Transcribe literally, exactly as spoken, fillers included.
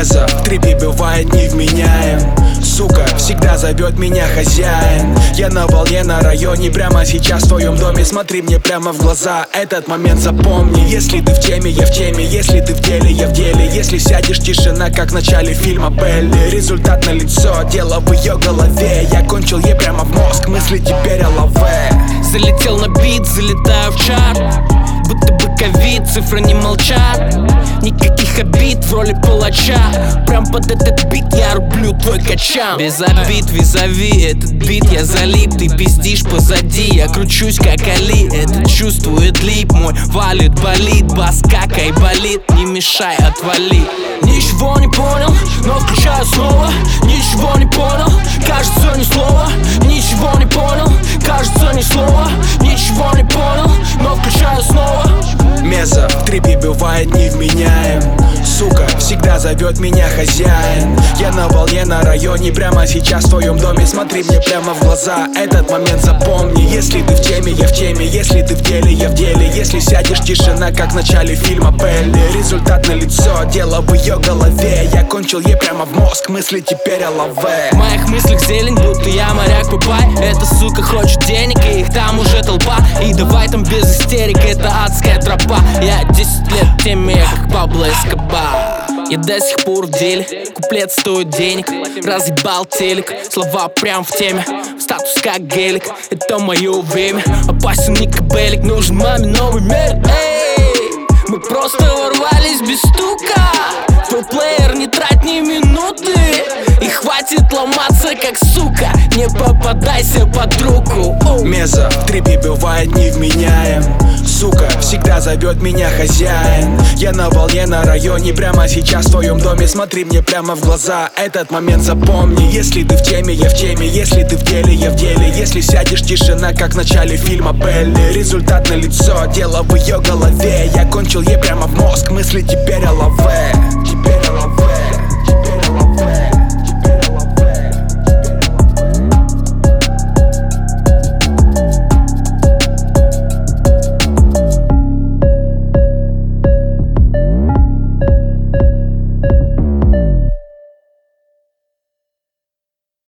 Меза в трипе бывает невменяем. Сука, всегда зовет меня хозяин. Я на волне на районе, прямо сейчас в твоем доме. Смотри мне прямо в глаза, этот момент запомни. Если ты в теме, я в теме, если ты в деле, я в деле. Если сядешь, тишина, как в начале фильма Белли. Результат на лицо, дело в ее голове. Я кончил ей прямо в мозг, мысли теперь о лаве. Залетел на бит, залетаю в чарт. Будто бы ковид, цифры не молчат. Никаких обид в роли палача. Прям под этот бит я рублю твой качан. Без обид, визави, этот бит я залип. Ты пиздишь позади, я кручусь как Али. Это чувствует лип, мой валит, болит. Бас как айболит, не мешай, отвали. Ничего не понял, но включаю снова. Ничего не понял, кажется ни слова. Ничего не понял, кажется ни слова. Ничего не понял, но включаю снова. Меза в трипе бывает невменяем. Сука, всегда зовет меня хозяин. Я на волне на районе, прямо сейчас в твоем доме. Смотри мне прямо в глаза, этот момент запомни. Если ты в теме, я в теме, если ты в деле, я в деле. Если сядешь, тишина, как в начале фильма Белли. Результат на лицо, дело в ее голове. Я кончил ей прямо в мозг, мысли теперь о лаве. В моих мыслях зелень, будто я моряк Папай. Эта сука хочет денег, и их там уже толпа. И давай там без истерик, это адская тропа. Я десять лет в теме, я как Пабло Эскобар. Я до сих пор в деле, куплет стоит денег. Разъебал телек, слова прям в теме. Статус как гелик, это мое время. Опасен не кабелик, нужен маме новый мир. Эй, мы просто ворвались без стука. Твой плеер, не трать ни минуты. И хватит ломаться как сука. Не попадайся под руку. Оу. Меза в трипе бывает невменяем. Сука, всегда зовет меня хозяин. Я на волне на районе, прямо сейчас в твоем доме. Смотри мне прямо в глаза, этот момент запомни. Если ты в теме, я в теме, если ты в деле, я в деле. Если сядешь, тишина, как в начале фильма Белли. Результат на лицо, дело в ее голове. Я кончил ей прямо в мозг, мысли теперь о лаве.